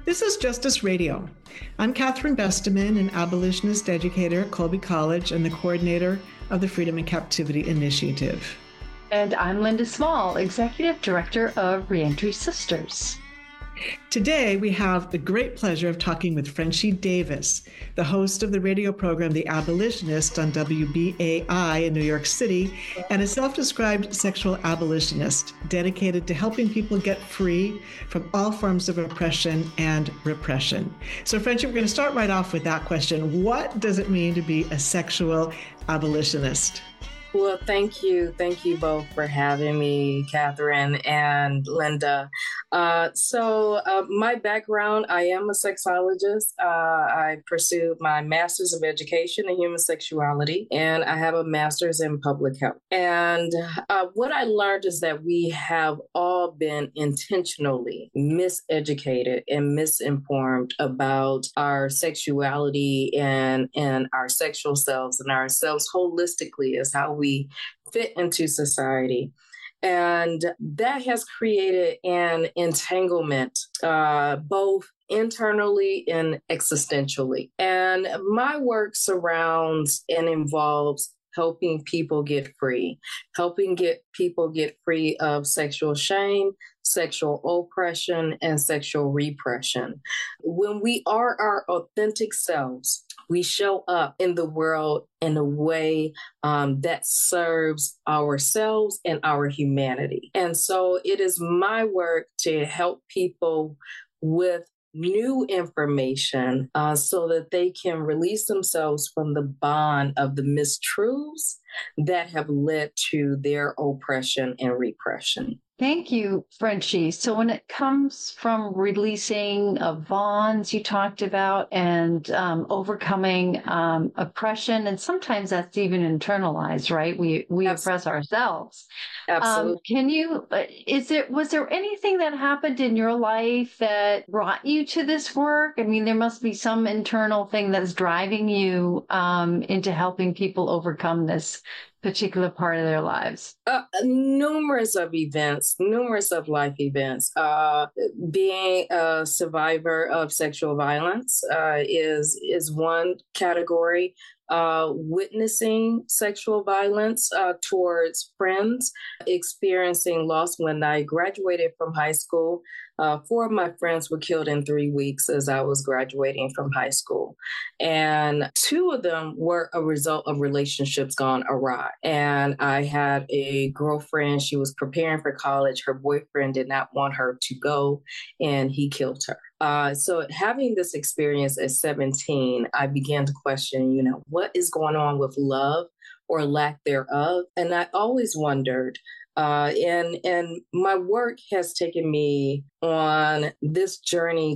This is Justice Radio. I'm Catherine Besteman, an abolitionist educator at Colby College and the coordinator of the Freedom in Captivity Initiative. And I'm Linda Small, Executive Director of Reentry Sisters. Today, we have the great pleasure of talking with Frenchie Davis, the host of the radio program The Abolitionist on WBAI in New York City, and a self-described sexual abolitionist dedicated to helping people get free from all forms of oppression and repression. So, Frenchie, we're going to start right off with that question. What does it mean to be a sexual abolitionist? Well, thank you. Thank you both for having me, Catherine and Linda. My background, I am a sexologist. I pursued my master's of education in human sexuality, and I have a master's in public health. And what I learned is that we have all been intentionally miseducated and misinformed about our sexuality and our sexual selves and ourselves holistically as how we fit into society. And that has created an entanglement, both internally and existentially. And my work surrounds and involves helping people get free, people get free of sexual shame, sexual oppression, and sexual repression. When we are our authentic selves, we show up in the world in a way that serves ourselves and our humanity. And so it is my work to help people with new information so that they can release themselves from the bond of the mistruths that have led to their oppression and repression. Thank you, Frenchie. So when it comes from releasing bonds you talked about and overcoming oppression, and sometimes that's even internalized, right? We oppress ourselves. Absolutely. Was there anything that happened in your life that brought you to this work? I mean, there must be some internal thing that's driving you into helping people overcome this particular part of their lives? Numerous of life events. Being a survivor of sexual violence is one category. Witnessing sexual violence towards friends, experiencing loss. When I graduated from high school, 4 of my friends were killed in 3 weeks as I was graduating from high school. And 2 of them were a result of relationships gone awry. And I had a girlfriend, she was preparing for college. Her boyfriend did not want her to go, and he killed her. So having this experience at 17, I began to question, what is going on with love or lack thereof? And I always wondered, and my work has taken me on this journey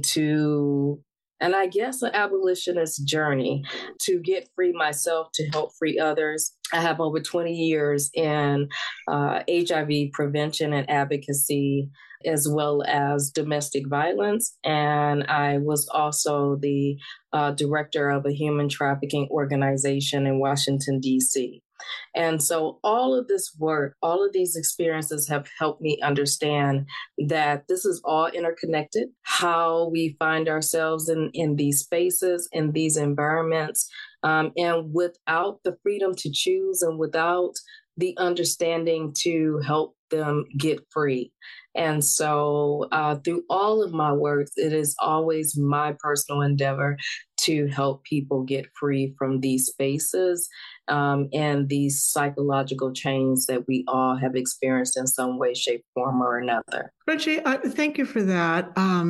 and I guess an abolitionist journey to get free myself, to help free others. I have over 20 years in HIV prevention and advocacy, as well as domestic violence. And I was also the director of a human trafficking organization in Washington, D.C. And so all of this work, all of these experiences have helped me understand that this is all interconnected, how we find ourselves in these spaces, in these environments, and without the freedom to choose and without the understanding to help them get free. And so through all of my work, it is always my personal endeavor to help people get free from these spaces and these psychological chains that we all have experienced in some way, shape, form, or another. Frenchie, thank you for that.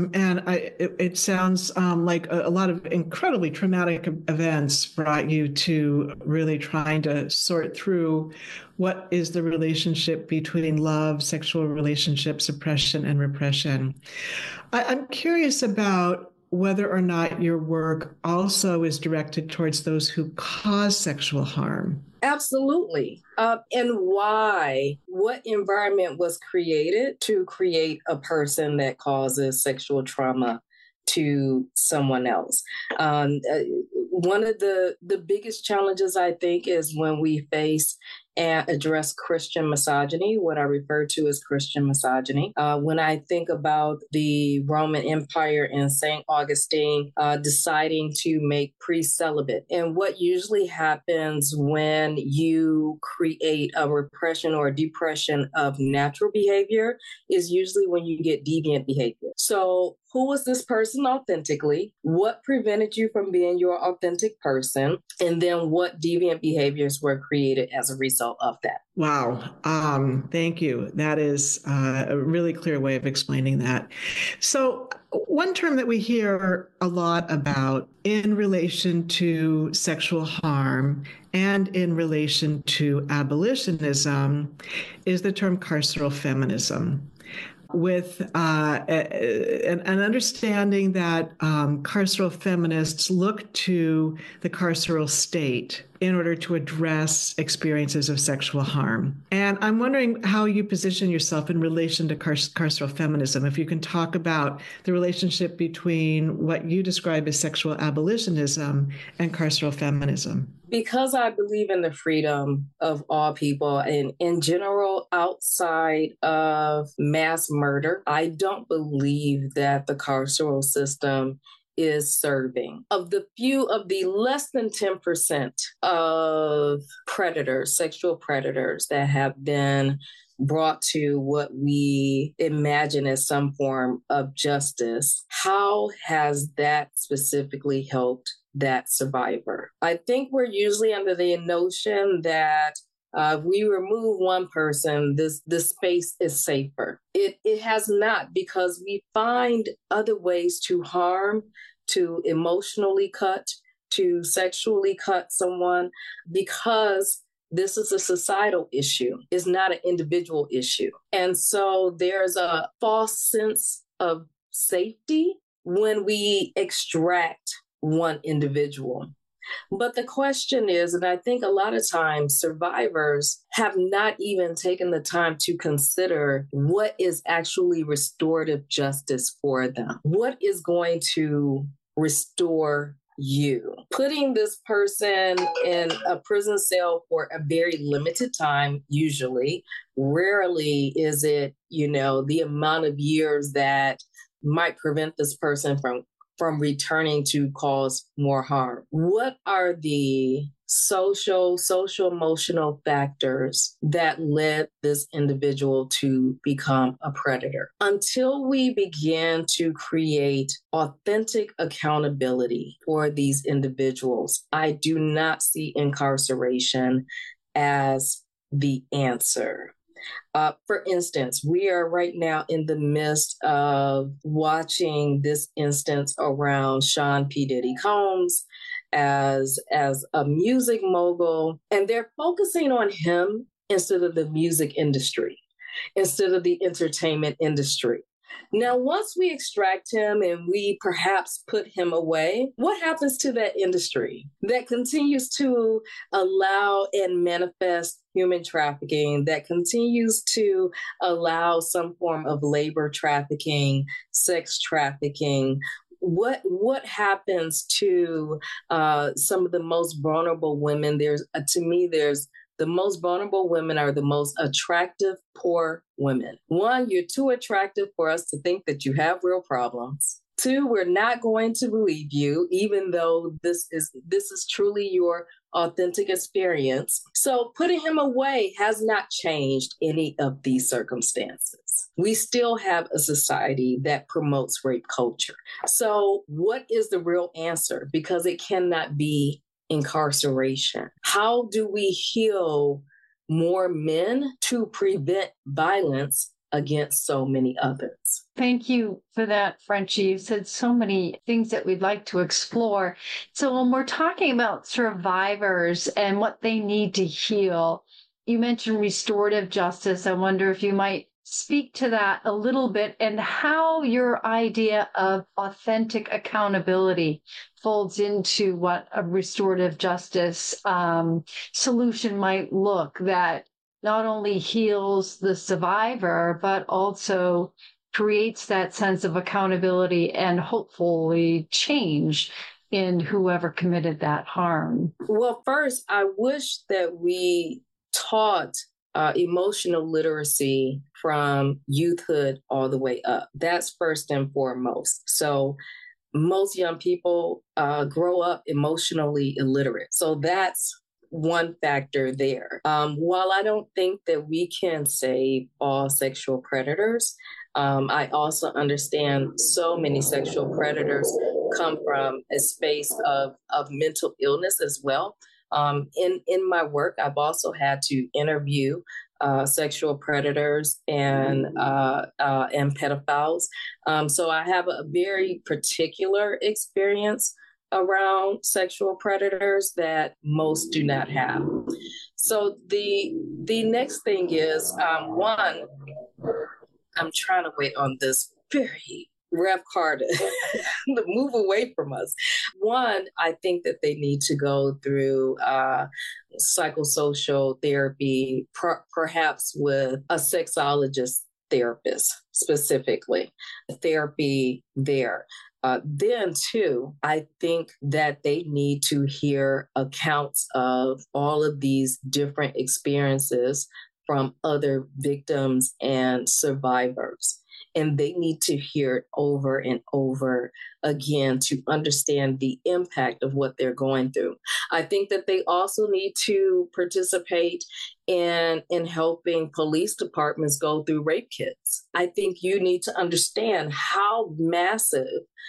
It sounds like a lot of incredibly traumatic events brought you to really trying to sort through what is the relationship between love, sexual relationships, oppression, and repression. I'm curious about whether or not your work also is directed towards those who cause sexual harm. Absolutely. And why? What environment was created to create a person that causes sexual trauma to someone else? One of the biggest challenges, I think, is when we face and address Christian misogyny, what I refer to as Christian misogyny. When I think about the Roman Empire and St. Augustine deciding to make priests celibate, and what usually happens when you create a repression or a depression of natural behavior is usually when you get deviant behavior. So who was this person authentically? What prevented you from being your authentic person? And then what deviant behaviors were created as a result of that? Wow. Thank you. That is a really clear way of explaining that. So one term that we hear a lot about in relation to sexual harm and in relation to abolitionism is the term carceral feminism, with an understanding that carceral feminists look to the carceral state in order to address experiences of sexual harm. And I'm wondering how you position yourself in relation to carceral feminism, if you can talk about the relationship between what you describe as sexual abolitionism and carceral feminism. Because I believe in the freedom of all people and in general, outside of mass murder, I don't believe that the carceral system is serving. Of the less than 10% of predators, sexual predators that have been brought to what we imagine as some form of justice, how has that specifically helped that survivor? I think we're usually under the notion that if we remove one person, this space is safer. It has not, because we find other ways to harm, to emotionally cut, to sexually cut someone, because this is a societal issue. It's not an individual issue. And so there's a false sense of safety when we extract one individual. But the question is, and I think a lot of times survivors have not even taken the time to consider what is actually restorative justice for them. What is going to restore you? Putting this person in a prison cell for a very limited time, usually, rarely is it, the amount of years that might prevent this person from returning to cause more harm. What are the social, emotional factors that led this individual to become a predator? Until we begin to create authentic accountability for these individuals, I do not see incarceration as the answer. For instance, we are right now in the midst of watching this instance around Sean P. Diddy Combs as a music mogul, and they're focusing on him instead of the music industry, instead of the entertainment industry. Now, once we extract him and we perhaps put him away, what happens to that industry that continues to allow and manifest human trafficking, that continues to allow some form of labor trafficking, sex trafficking? What happens to some of the most vulnerable women? There's the most vulnerable women are the most attractive poor women. One, you're too attractive for us to think that you have real problems. Two, we're not going to believe you, even though this is truly your authentic experience. So putting him away has not changed any of these circumstances. We still have a society that promotes rape culture. So what is the real answer? Because it cannot be incarceration. How do we heal more men to prevent violence against so many others? Thank you for that, Frenchie. You said so many things that we'd like to explore. So when we're talking about survivors and what they need to heal, you mentioned restorative justice. I wonder if you might speak to that a little bit and how your idea of authentic accountability folds into what a restorative justice solution might look, that not only heals the survivor, but also creates that sense of accountability and hopefully change in whoever committed that harm. Well, first, I wish that we taught emotional literacy from youthhood all the way up. That's first and foremost. So most young people grow up emotionally illiterate. So that's one factor there. While I don't think that we can save all sexual predators, I also understand so many sexual predators come from a space of mental illness as well. In my work, I've also had to interview sexual predators and pedophiles. So I have a very particular experience around sexual predators that most do not have. So the next thing is one. I'm trying to wait on this very Rev car to move away from us. One, I think that they need to go through psychosocial therapy, perhaps with a sexologist therapist specifically, therapy there. Then, too, I think that they need to hear accounts of all of these different experiences from other victims and survivors. And they need to hear it over and over again to understand the impact of what they're going through. I think that they also need to participate in helping police departments go through rape kits. I think you need to understand how massive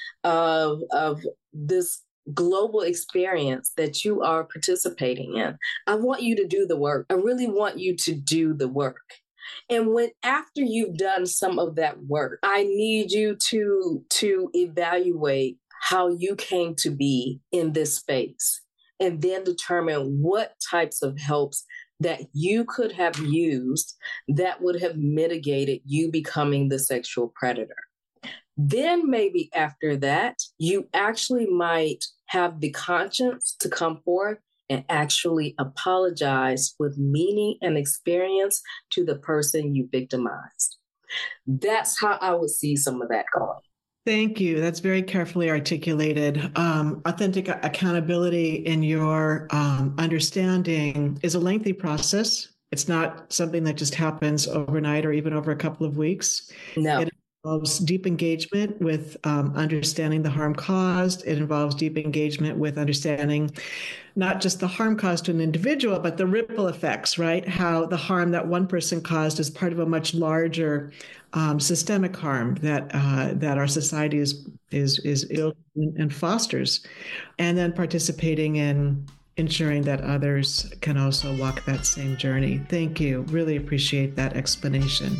of this global experience that you are participating in. I want you to do the work. I really want you to do the work. And when after you've done some of that work, I need you to evaluate how you came to be in this space and then determine what types of helps that you could have used that would have mitigated you becoming the sexual predator. Then maybe after that, you actually might have the conscience to come forth and actually apologize with meaning and experience to the person you victimized. That's how I would see some of that going. Thank you. That's very carefully articulated. Authentic accountability in your understanding is a lengthy process. It's not something that just happens overnight or even over a couple of weeks. No. It involves deep engagement with understanding the harm caused. It involves deep engagement with understanding not just the harm caused to an individual, but the ripple effects, right? How the harm that one person caused is part of a much larger systemic harm that our society is ill and fosters, and then participating in ensuring that others can also walk that same journey. Thank you. Really appreciate that explanation.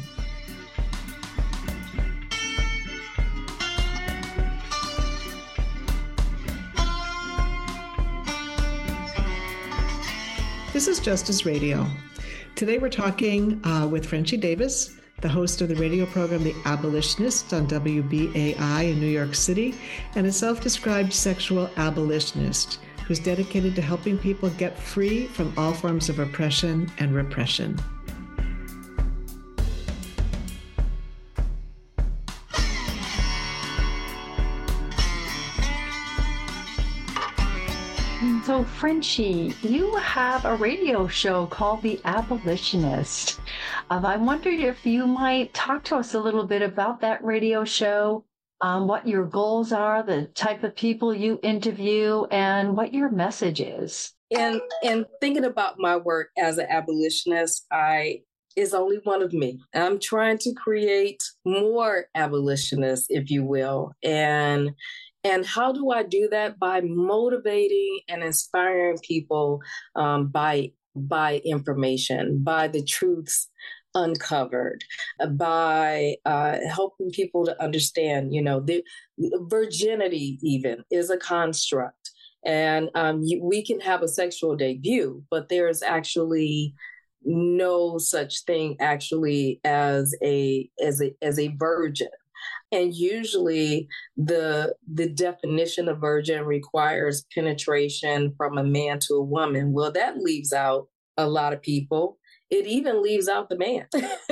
This is Justice Radio. Today we're talking with Frenchie Davis, the host of the radio program The Abolitionist on WBAI in New York City, and a self-described sexual abolitionist who's dedicated to helping people get free from all forms of oppression and repression. So, Frenchie, you have a radio show called The Abolitionist. I wondered if you might talk to us a little bit about that radio show, what your goals are, the type of people you interview, and what your message is. And thinking about my work as an abolitionist, is only one of me. I'm trying to create more abolitionists, if you will, and how do I do that? By motivating and inspiring people by information, by the truths uncovered, by helping people to understand, the virginity even is a construct. And we can have a sexual debut, but there's actually no such thing actually as a virgin. And usually the definition of virgin requires penetration from a man to a woman. Well, that leaves out a lot of people. It even leaves out the man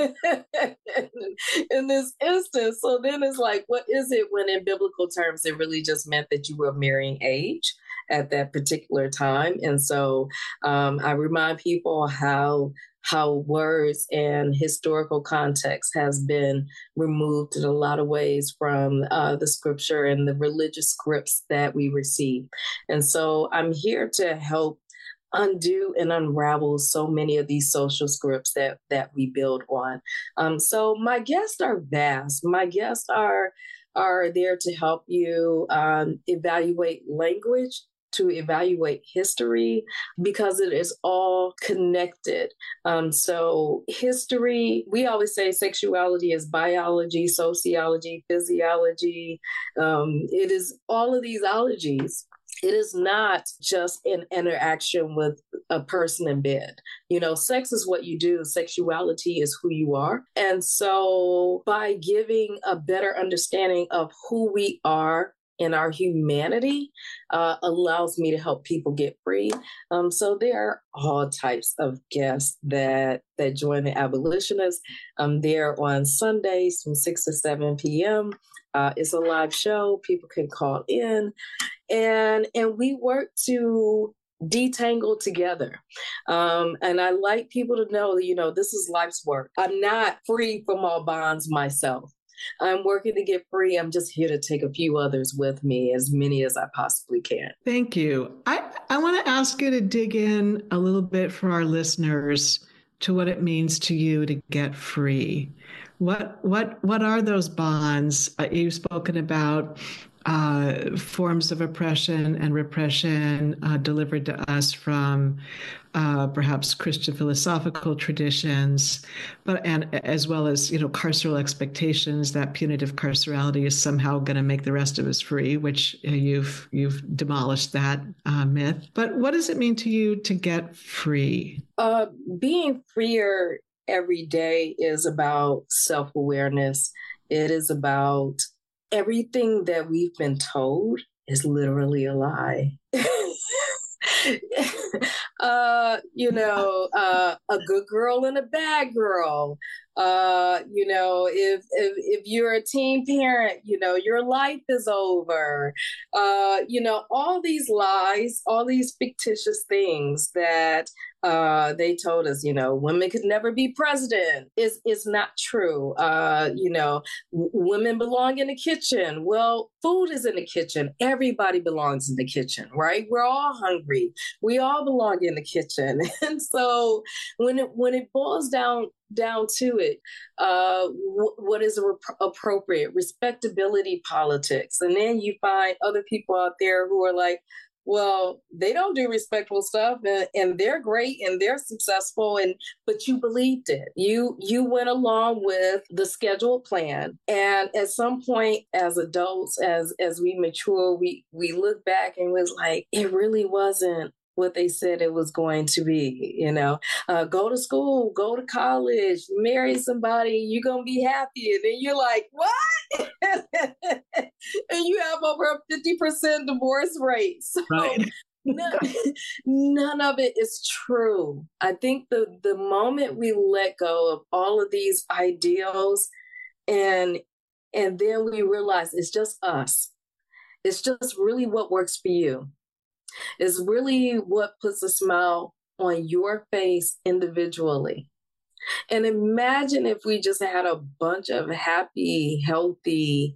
in this instance. So then it's like, what is it when in biblical terms, it really just meant that you were marrying age at that particular time? And so I remind people how words and historical context has been removed in a lot of ways from the scripture and the religious scripts that we receive. And so I'm here to help undo and unravel so many of these social scripts that we build on. So my guests are vast. My guests are there to help you evaluate language, to evaluate history, because it is all connected. So history, we always say sexuality is biology, sociology, physiology. It is all of these ologies. It is not just an interaction with a person in bed. You know, sex is what you do. Sexuality is who you are. And so by giving a better understanding of who we are in our humanity, allows me to help people get free. So there are all types of guests that join the abolitionists. They're on Sundays from 6 to 7 p.m. It's a live show. People can call in, and we work to detangle together. And I like people to know that, you know, this is life's work. I'm not free from all bonds myself. I'm working to get free. I'm just here to take a few others with me, as many as I possibly can. Thank you. I want to ask you to dig in a little bit for our listeners to what it means to you to get free. What are those bonds? You've spoken about forms of oppression and repression delivered to us from perhaps Christian philosophical traditions, and as well as, you know, carceral expectations that punitive carcerality is somehow going to make the rest of us free, which you've demolished that myth. But what does it mean to you to get free? Being freer every day is about self-awareness. It is about everything that we've been told is literally a lie. A good girl and a bad girl. If you're a teen parent, you know, your life is over. All these lies, all these fictitious things that they told us, you know, women could never be president is not true. Women belong in the kitchen. Well, food is in the kitchen. Everybody belongs in the kitchen, right? We're all hungry. We all belong in the kitchen. And so when it boils down to it, what is appropriate? Respectability politics. And then you find other people out there who are like, well, they don't do respectful stuff, and they're great and they're successful, but you believed it. You went along with the scheduled plan, and at some point, as adults, as we mature, we look back and was like, it really wasn't what they said it was going to be. You know, go to school, go to college, marry somebody, you're gonna be happy, and then you're like, what? And you have over a 50% divorce rate. So right. None of it is true. I think the moment we let go of all of these ideals and then we realize it's just us, it's just really what works for you. It's really what puts a smile on your face individually. And imagine if we just had a bunch of happy, healthy,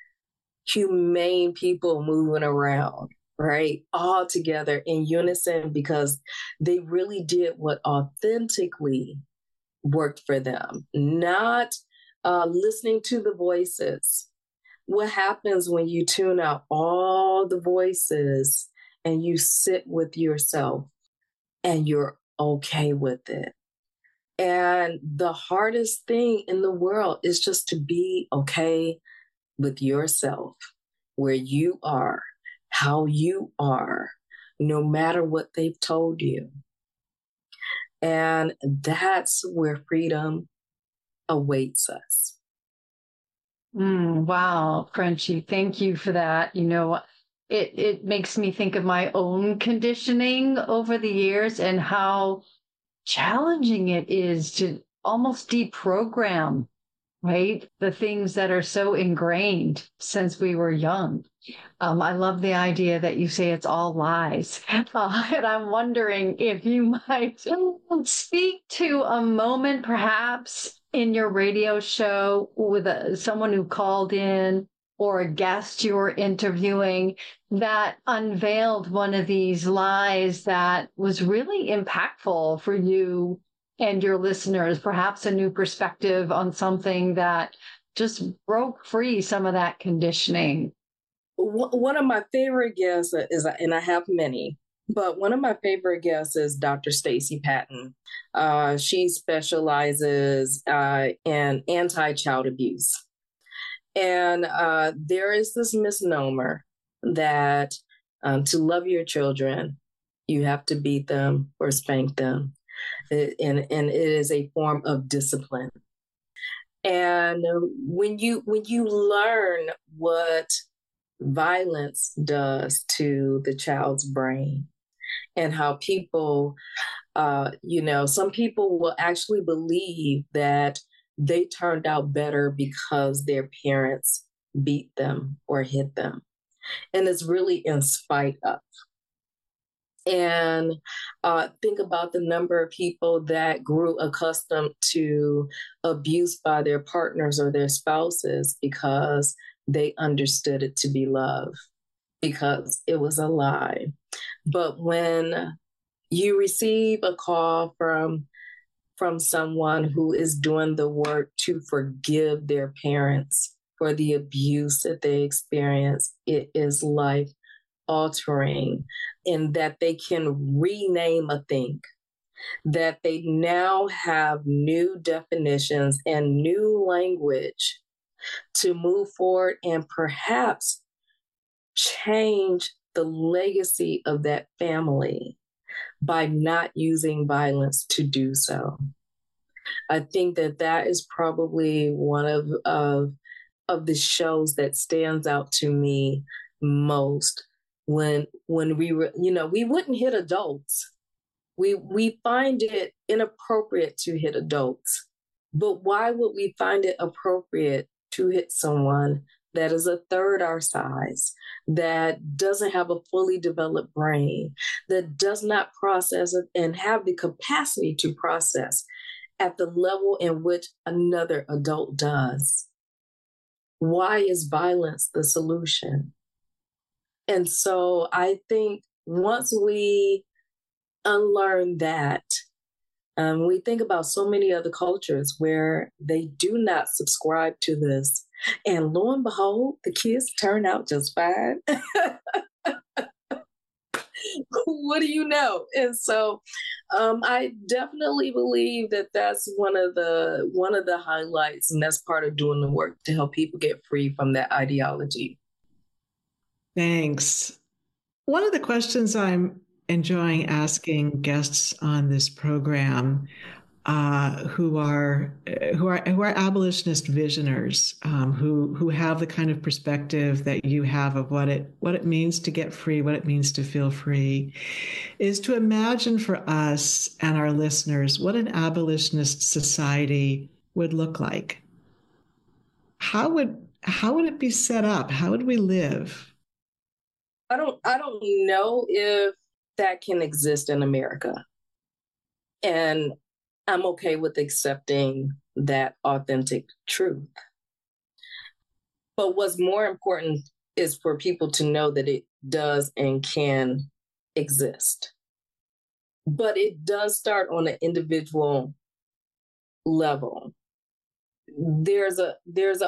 humane people moving around, right? All together in unison, because they really did what authentically worked for them, not listening to the voices. What happens when you tune out all the voices and you sit with yourself and you're okay with it? And the hardest thing in the world is just to be okay with yourself, where you are, how you are, no matter what they've told you. And that's where freedom awaits us. Wow, Frenchie, thank you for that. You know, it makes me think of my own conditioning over the years and how challenging it is to almost deprogram, right? The things that are so ingrained since we were young. I love the idea that you say it's all lies. And I'm wondering if you might speak to a moment, perhaps in your radio show with someone who called in or a guest you were interviewing that unveiled one of these lies that was really impactful for you and your listeners, perhaps a new perspective on something that just broke free some of that conditioning. One of my favorite guests is, and I have many, but one of my favorite guests is Dr. Stacey Patton. She specializes in anti-child abuse. And there is this misnomer that to love your children, you have to beat them or spank them. And it is a form of discipline. And when you learn what violence does to the child's brain and how people, some people will actually believe that they turned out better because their parents beat them or hit them. And it's really in spite of. And think about the number of people that grew accustomed to abuse by their partners or their spouses because they understood it to be love, because it was a lie. But when you receive a call from someone who is doing the work to forgive their parents for the abuse that they experienced, it is life altering, in that they can rename a thing, that they now have new definitions and new language to move forward and perhaps change the legacy of that family by not using violence to do so. I think that is probably one of the shows that stands out to me most. When we were, we wouldn't hit adults. We find it inappropriate to hit adults. But why would we find it appropriate to hit someone that is a third our size, that doesn't have a fully developed brain, that does not process it and have the capacity to process at the level in which another adult does? Why is violence the solution? And so I think once we unlearn that, we think about so many other cultures where they do not subscribe to this. And lo and behold, the kids turn out just fine. What do you know? And so I definitely believe that that's one of the highlights, and that's part of doing the work to help people get free from that ideology. Thanks. One of the questions I'm enjoying asking guests on this program, who are abolitionist visioners, who have the kind of perspective that you have of what it means to get free, what it means to feel free, is to imagine for us and our listeners what an abolitionist society would look like. How would it be set up? How would we live? I don't know if that can exist in America. And I'm okay with accepting that authentic truth. But what's more important is for people to know that it does and can exist. But it does start on an individual level. The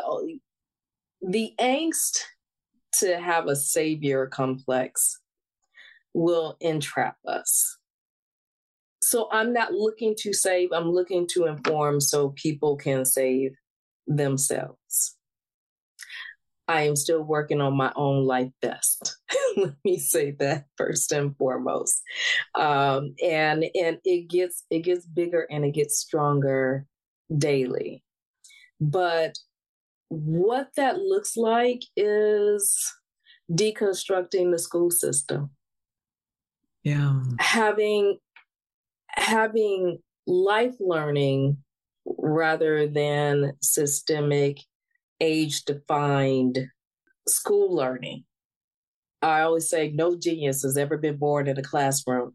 angst to have a savior complex will entrap us. So I'm not looking to save, I'm looking to inform so people can save themselves. I am still working on my own life best. Let me say that first and foremost. And it gets bigger and it gets stronger daily. But what that looks like is deconstructing the school system. Yeah. Having life learning rather than systemic, age-defined school learning. I always say no genius has ever been born in a classroom.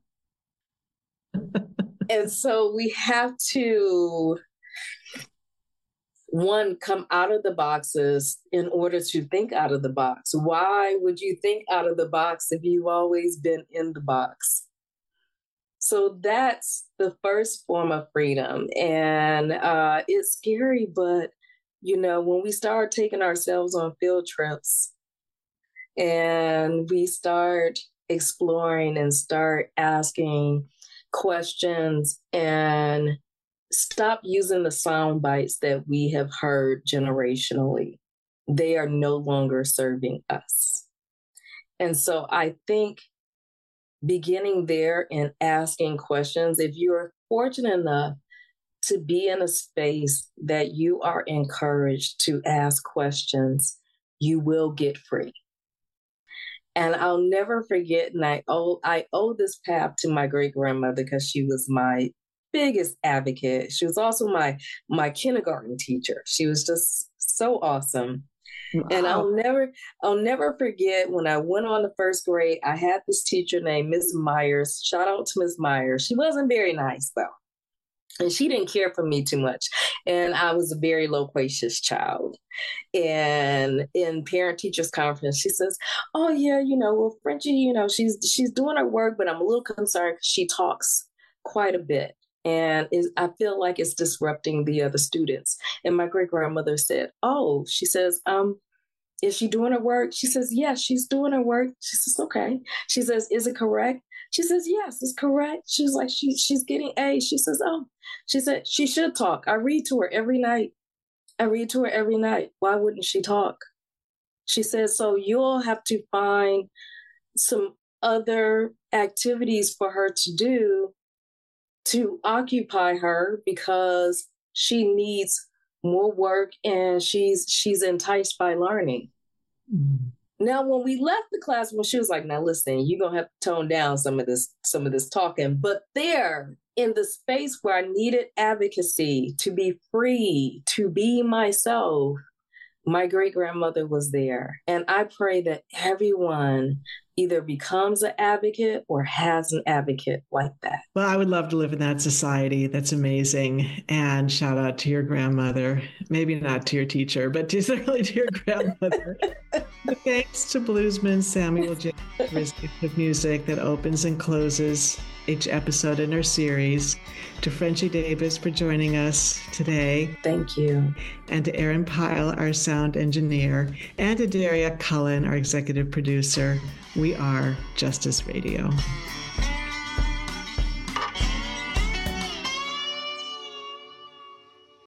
And so we have to, one, come out of the boxes in order to think out of the box. Why would you think out of the box if you've always been in the box? So that's the first form of freedom. And it's scary, but, when we start taking ourselves on field trips and we start exploring and start asking questions and stop using the sound bites that we have heard generationally, they are no longer serving us. And so I think beginning there and asking questions, if you're fortunate enough to be in a space that you are encouraged to ask questions, you will get free. And I'll never forget, and I owe this path to my great-grandmother because she was my biggest advocate. She was also my kindergarten teacher. She was just so awesome. Wow. And I'll never forget when I went on to first grade, I had this teacher named Ms. Myers. Shout out to Ms. Myers. She wasn't very nice though. And she didn't care for me too much. And I was a very loquacious child. And in parent teachers conference, she says, oh yeah, well, Frenchie, she's doing her work, but I'm a little concerned because she talks quite a bit. And I feel like it's disrupting the other students. And my great-grandmother said, oh, she says, is she doing her work? She says, yes, she's doing her work. She says, okay. She says, is it correct? She says, yes, it's correct. She's like, she's getting A's. She says, oh, she said, she should talk. I read to her every night. Why wouldn't she talk? She says, so you'll have to find some other activities for her to do to occupy her because she needs more work and she's enticed by learning. Mm-hmm. Now, when we left the classroom, she was like, now listen, you're going to have to tone down some of this talking. But there, in the space where I needed advocacy to be free, to be myself, my great-grandmother was there. And I pray that everyone either becomes an advocate or has an advocate like that. Well, I would love to live in that society. That's amazing. And shout out to your grandmother, maybe not to your teacher, but certainly to your grandmother. Thanks to bluesman Samuel James for his gift of music that opens and closes each episode in our series, to Frenchie Davis for joining us today. Thank you. And to Aaron Pyle, our sound engineer, and to Daria Cullen, our executive producer. We are Justice Radio.